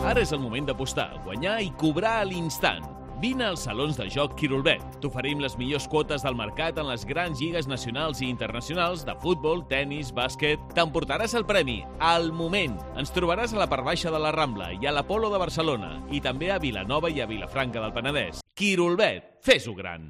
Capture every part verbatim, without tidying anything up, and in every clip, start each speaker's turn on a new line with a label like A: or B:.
A: Ara és el moment d'apostar, guanyar i cobrar a l'instant. Vine als salons de joc Quirolbet. T'oferim les millors quotes del mercat en les grans lligues nacionals i internacionals de futbol, tennis, bàsquet. T'emportaràs el premi al moment. Ens trobaràs a la part baixa de la Rambla i a l'Apolo de Barcelona i també a Vilanova i a Vilafranca del Penedès. Quirolbet, fes-ho gran.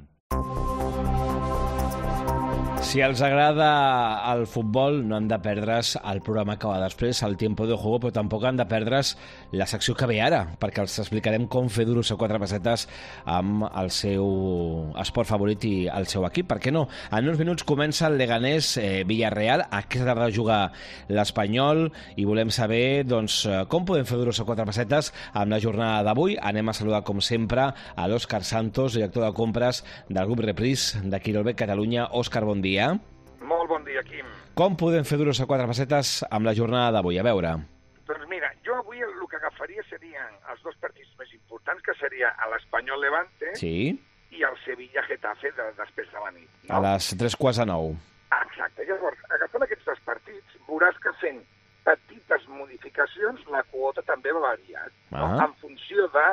B: Si els agrada el futbol, no han de perdre's el programa que va després, el Tiempo de Juego, però tampoc han de perdre's la secció que ve ara, perquè els explicarem com fer duros a quatre pessetes amb el seu esport favorit i el seu equip. Per què no? En uns minuts comença el Leganés eh, Villarreal, a què s'ha de jugar l'Espanyol, i volem saber doncs, com podem fer duros a quatre pessetes amb la jornada d'avui. Anem a saludar, com sempre, a l'Òscar Santos, director de compres del grup Reprise de Quirolbet Catalunya. Òscar, bon dia.
C: Molt bon dia, Quim.
B: Com podem fer duros a quatre pessetes amb la jornada d'avui? A veure.
C: Doncs mira, jo avui el que agafaria serien els dos partits més importants, que seria l'Espanyol Levante
B: sí.
C: i el Sevilla Getafe de, després de la nit. No?
B: A les tres quarts de nou.
C: Exacte. Llavors, agafant aquests dos partits, veuràs que fent petites modificacions la quota també va variar, no? En funció de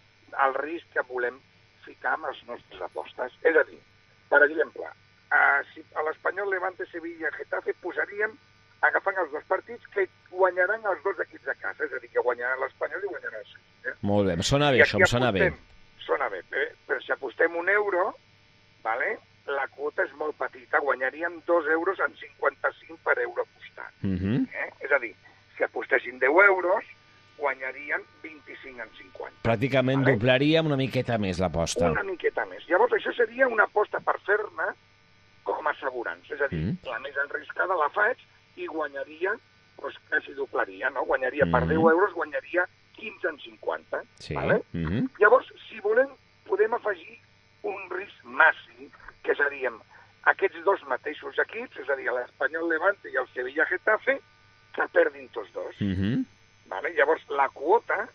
C: el risc que volem ficar amb les nostres apostes. És a dir, per exemple, Uh, si a l'Espanyol Levante, Sevilla, Getafe posaríem, agafant els dos partits, que guanyaran els dos equips de casa, és a dir, que guanyaran l'Espanyol i guanyaran el Sevilla.
B: Molt bé, em sona bé, això em sona bé.
C: Sona bé, eh? Però si apostem un euro, vale? La quota és molt petita, guanyaríem dos euros en cinquanta-cinc per euro apostat. Uh -huh. eh? És a dir, si apostessin deu euros, guanyarien vint-i-cinc en cinquanta.
B: Pràcticament vale? Doblaríem una miqueta més l'aposta.
C: Una miqueta més. Llavors, això seria una aposta per fer-ne com a assegurança, és a dir, mm. la més enriscada la faig i guanyaria, doncs quasi doblaria, no? Guanyaria mm. per deu euros, guanyaria quinze en cinquanta. Sí. Vale? Mm -hmm. Llavors, si volem, podem afegir un risc màxim, que serien aquests dos mateixos equips, és a dir, l'Espanyol Levante i el Sevilla Getafe, que perdin tots dos. Mm -hmm. Vale? Llavors, la quota,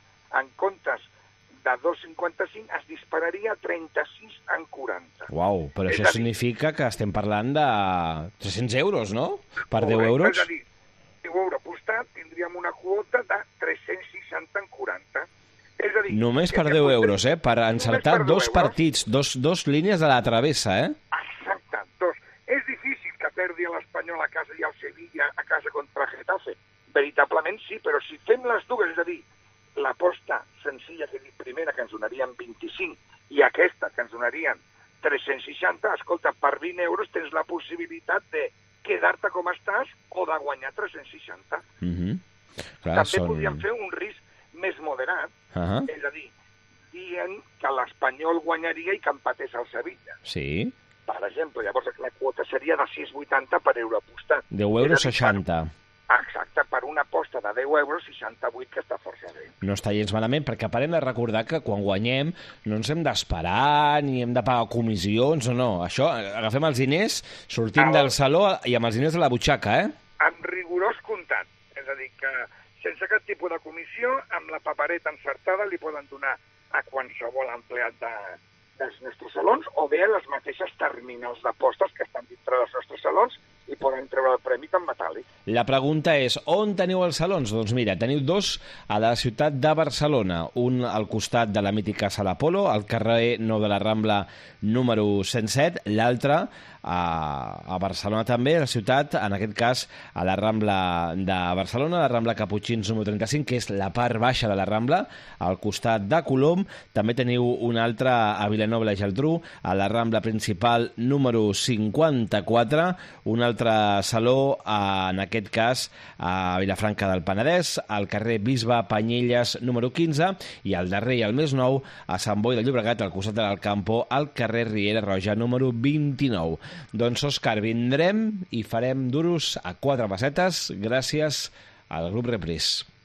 C: en comptes de dos coma cinquanta-cinc es dispararia a trenta-sis en quaranta.
B: Uau, però és això dir... significa que estem parlant de tres-cents euros, no? Per deu euros?
C: És a dir, deu euros apostat tindríem una quota de tres-cents seixanta en quaranta. És a dir...
B: Només per deu euros, eh? Per encertar dos partits, dos, dos línies de la travessa, eh?
C: Exacte, dos. És difícil que perdi l'Espanyol a casa i el Sevilla a casa contra el Getafe. Veritablement sí, però si fem les dues, és a dir, l'aposta senzilla, que dic primera, que ens donarien vint-i-cinc, i aquesta, que ens donarien tres-cents seixanta, escolta, per vint euros tens la possibilitat de quedar-te com estàs o de guanyar tres-cents seixanta. Mm -hmm. Clar, també són... podríem fer un risc més moderat, uh -huh. és a dir, dient que l'Espanyol guanyaria i que empatés el Sevilla.
B: Sí.
C: Per exemple, llavors la quota seria de sis coma vuitanta per euro apostat.
B: deu euros seixanta.
C: Exacte, per una aposta de deu euros, seixanta-vuit, que està força bé.
B: No està gens malament, perquè a part hem de recordar que quan guanyem no ens hem d'esperar ni hem de pagar comissions o no. Això, agafem els diners, sortim del saló i amb els diners de la butxaca, eh?
C: Amb rigorós comptat. És a dir, que sense cap tipus de comissió, amb la papereta encertada, li poden donar a qualsevol empleat de, dels nostres salons o bé a les mateixes terminals d'apostes que estan dintre dels nostres salons i poden treure el premi tan metàl·lic.
B: La pregunta és, on teniu els salons? Doncs mira, teniu dos a la ciutat de Barcelona, un al costat de la mítica Sala Apolo, al carrer Nou de la Rambla número cent set, l'altre a, a Barcelona també, a la ciutat, en aquest cas a la Rambla de Barcelona, la Rambla Caputxins número trenta-cinc, que és la part baixa de la Rambla, al costat de Colom. També teniu un altre a Vilanova i la Geltrú, a la Rambla principal número cinquanta-quatre, un altre saló, en aquest cas a Vilafranca del Penedès, al carrer Bisbe Panyelles número quinze, i el darrer i el més nou a Sant Boi de Llobregat, al costat de l'Alcampo, al carrer Riera Roja número vint-i-nou. Doncs, Òscar, vindrem i farem duros a quatre pessetes gràcies al grup Reprise.